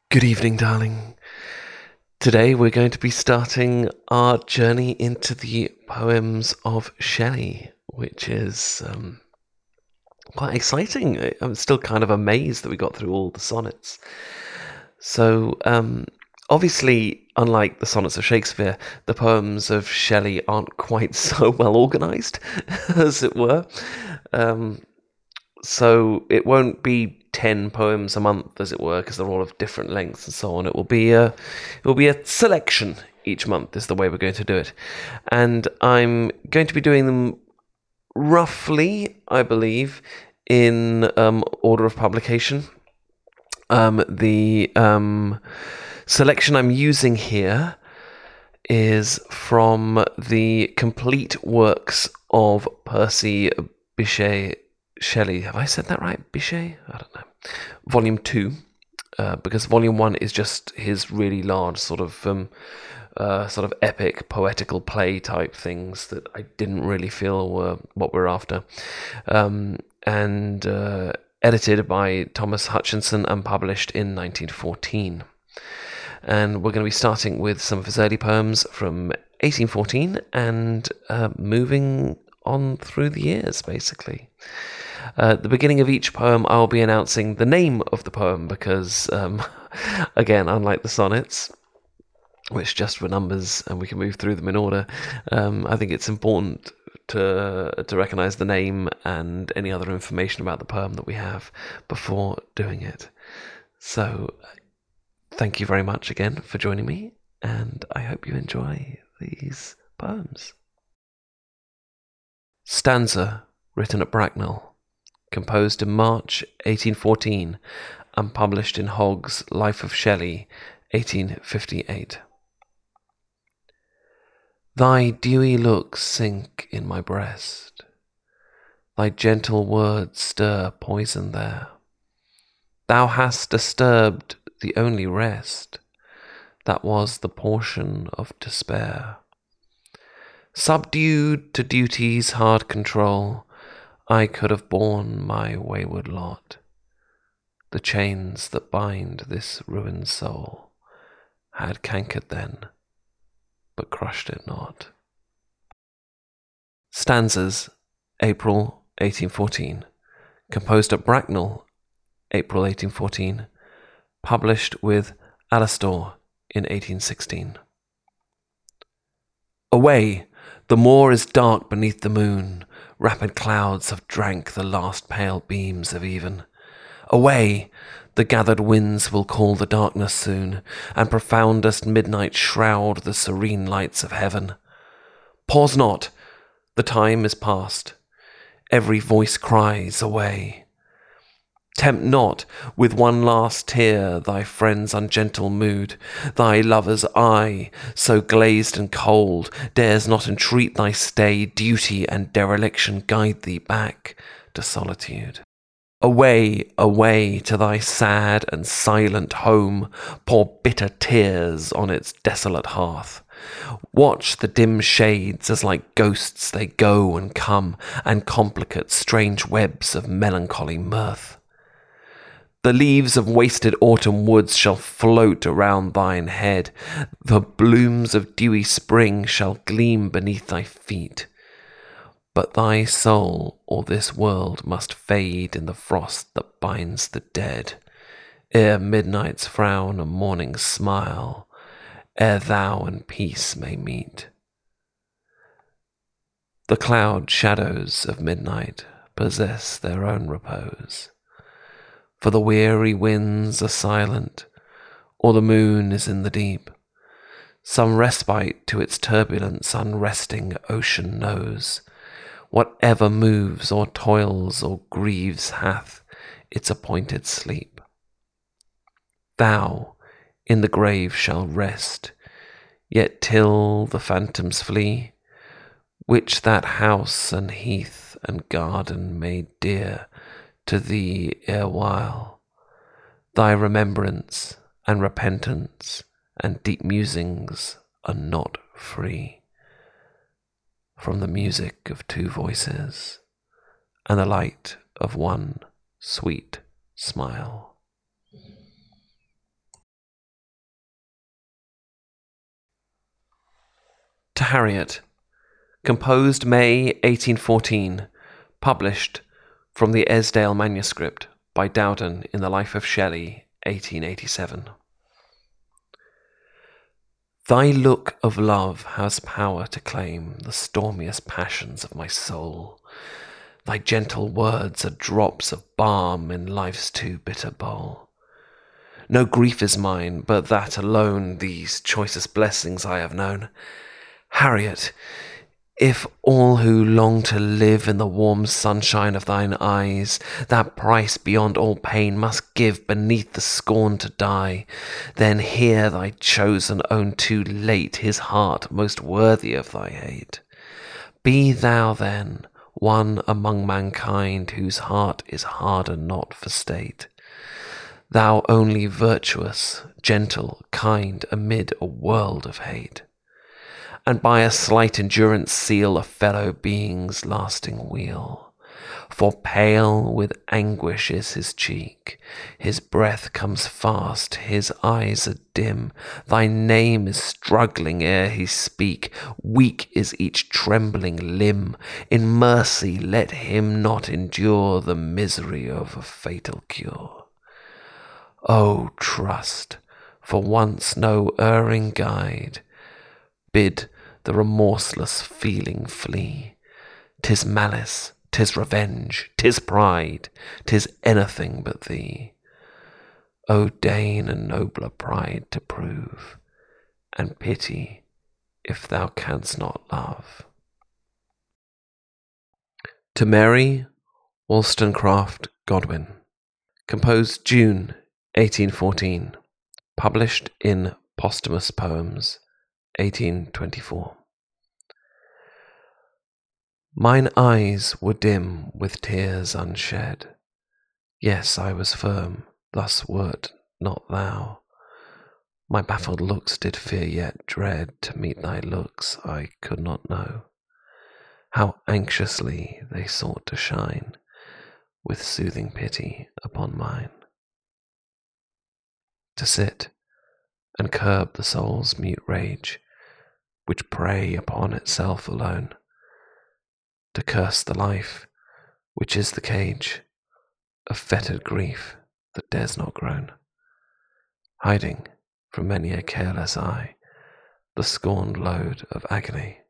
Good evening, darling. Today we're going to be starting our journey into the poems of Shelley, which is quite exciting. I'm still kind of amazed that we got through all the sonnets. So, obviously, unlike the sonnets of Shakespeare, the poems of Shelley aren't quite so well organised, as it were. So it won't be 10 poems a month, as it were, because they're all of different lengths and so on. It will be a selection each month is the way we're going to do it, and I'm going to be doing them roughly, I believe, in order of publication. The selection I'm using here is from the complete works of Percy Bysshe Shelley. Have I said that right? Bysshe? I don't know. Volume 2, because Volume 1 is just his really large sort of epic poetical play type things that I didn't really feel were what we're after. And edited by Thomas Hutchinson and published in 1914. And we're going to be starting with some of his early poems from 1814 and moving on through the years, basically. At the beginning of each poem, I'll be announcing the name of the poem because, again, unlike the sonnets, which just were numbers and we can move through them in order, I think it's important to recognise the name and any other information about the poem that we have before doing it. So, thank you very much again for joining me, and I hope you enjoy these poems. Stanza, written at Bracknell, composed in March 1814 and published in Hogg's Life of Shelley, 1858. Thy dewy looks sink in my breast, thy gentle words stir poison there. Thou hast disturbed the only rest that was the portion of despair. Subdued to duty's hard control, I could have borne my wayward lot. The chains that bind this ruined soul had cankered then, but crushed it not. Stanzas, April 1814. Composed at Bracknell, April 1814. Published with Alastor in 1816. Away! The moor is dark beneath the moon. Rapid clouds have drank the last pale beams of even. Away! The gathered winds will call the darkness soon, and profoundest midnight shroud the serene lights of heaven. Pause not! The time is past. Every voice cries away. Tempt not with one last tear thy friend's ungentle mood. Thy lover's eye, so glazed and cold, dares not entreat thy stay. Duty and dereliction guide thee back to solitude. Away, away to thy sad and silent home, pour bitter tears on its desolate hearth. Watch the dim shades as like ghosts they go and come, and complicate strange webs of melancholy mirth. The leaves of wasted autumn woods shall float around thine head. The blooms of dewy spring shall gleam beneath thy feet. But thy soul or this world must fade in the frost that binds the dead, ere midnight's frown and morning's smile, ere thou and peace may meet. The cloud shadows of midnight possess their own repose. For the weary winds are silent, or the moon is in the deep. Some respite to its turbulence unresting ocean knows. Whatever moves or toils or grieves hath its appointed sleep. Thou in the grave shalt rest, yet till the phantoms flee, which that house and heath and garden made dear to thee erewhile, thy remembrance and repentance and deep musings are not free from the music of two voices and the light of one sweet smile. To Harriet, composed May 1814, published from the Esdale manuscript by Dowden in the Life of Shelley, 1887. Thy look of love has power to claim the stormiest passions of my soul. Thy gentle words are drops of balm in life's too bitter bowl. No grief is mine, but that alone these choicest blessings I have known. Harriet, if all who long to live in the warm sunshine of thine eyes that price beyond all pain must give beneath the scorn to die, then hear thy chosen own too late his heart most worthy of thy hate. Be thou then one among mankind whose heart is harder not for state. Thou only virtuous, gentle, kind amid a world of hate, and by a slight endurance seal a fellow being's lasting weal. For pale with anguish is his cheek, his breath comes fast, his eyes are dim, thy name is struggling ere he speak, weak is each trembling limb. In mercy let him not endure the misery of a fatal cure. O trust, for once no erring guide, bid the remorseless feeling flee. 'Tis malice, 'tis revenge, 'tis pride, 'tis anything but thee. O deign a nobler pride to prove, and pity if thou canst not love. To Mary Wollstonecraft Godwin, composed June 1814, published in Posthumous Poems, 1824. Mine eyes were dim with tears unshed. Yes, I was firm, thus wert not thou. My baffled looks did fear yet dread to meet thy looks I could not know. How anxiously they sought to shine with soothing pity upon mine. To sit and curb the soul's mute rage, which prey upon itself alone, to curse the life which is the cage of fettered grief that dares not groan, hiding from many a careless eye the scorned load of agony.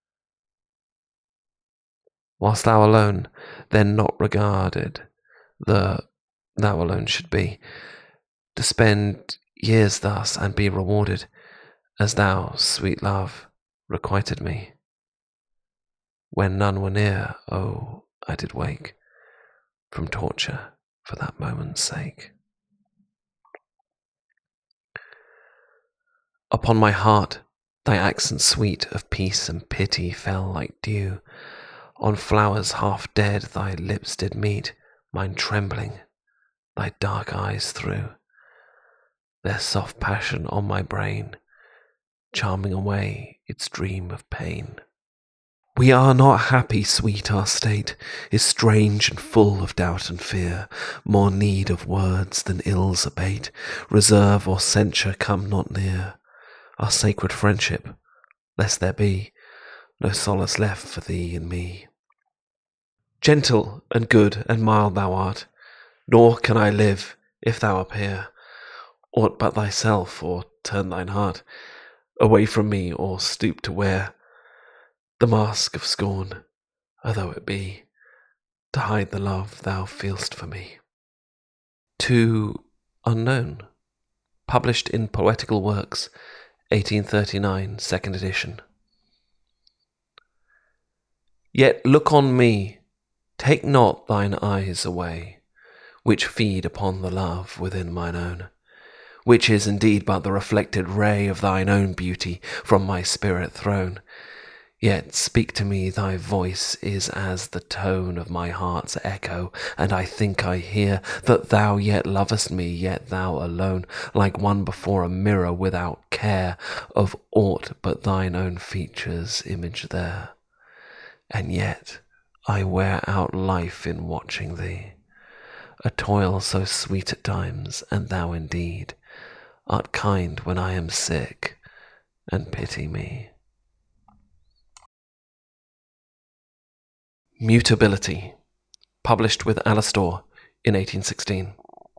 Whilst thou alone, then not regarded, thou alone should be, to spend years thus and be rewarded, as thou, sweet love, requited me. When none were near, oh, I did wake from torture for that moment's sake. Upon my heart thy accents sweet of peace and pity fell like dew. On flowers half dead thy lips did meet, mine trembling, thy dark eyes through their soft passion on my brain, charming away its dream of pain. We are not happy, sweet, our state is strange and full of doubt and fear, more need of words than ills abate, reserve or censure come not near our sacred friendship, lest there be no solace left for thee and me. Gentle and good and mild thou art, nor can I live if thou appear aught but thyself, or turn thine heart away from me, or stoop to wear the mask of scorn, although it be to hide the love thou feelst for me. To Unknown, published in Poetical Works, 1839, 2nd edition. Yet look on me, take not thine eyes away, which feed upon the love within mine own, which is indeed but the reflected ray of thine own beauty from my spirit thrown. Yet speak to me, thy voice is as the tone of my heart's echo, and I think I hear that thou yet lovest me, yet thou alone, like one before a mirror without care of aught but thine own features image there. And yet I wear out life in watching thee, a toil so sweet at times, and thou indeed art kind when I am sick, and pity me. Mutability, published with Alastor in 1816.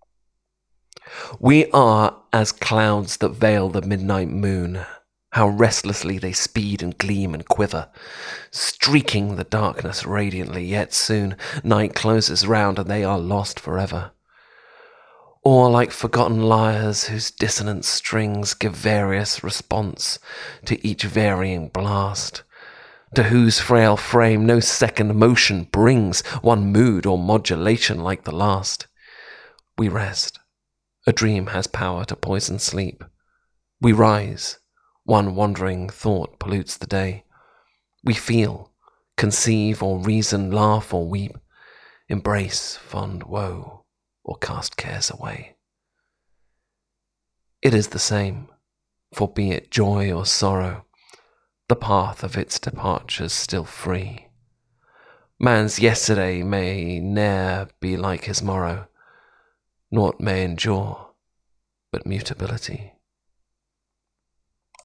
We are as clouds that veil the midnight moon. How restlessly they speed and gleam and quiver, streaking the darkness radiantly, yet soon night closes round and they are lost forever. Or like forgotten lyres whose dissonant strings give various response to each varying blast, to whose frail frame no second motion brings one mood or modulation like the last. We rest. A dream has power to poison sleep. We rise. One wandering thought pollutes the day. We feel, conceive or reason, laugh or weep, embrace fond woe or cast cares away. It is the same, for be it joy or sorrow, the path of its departure's still free. Man's yesterday may ne'er be like his morrow, naught may endure but mutability.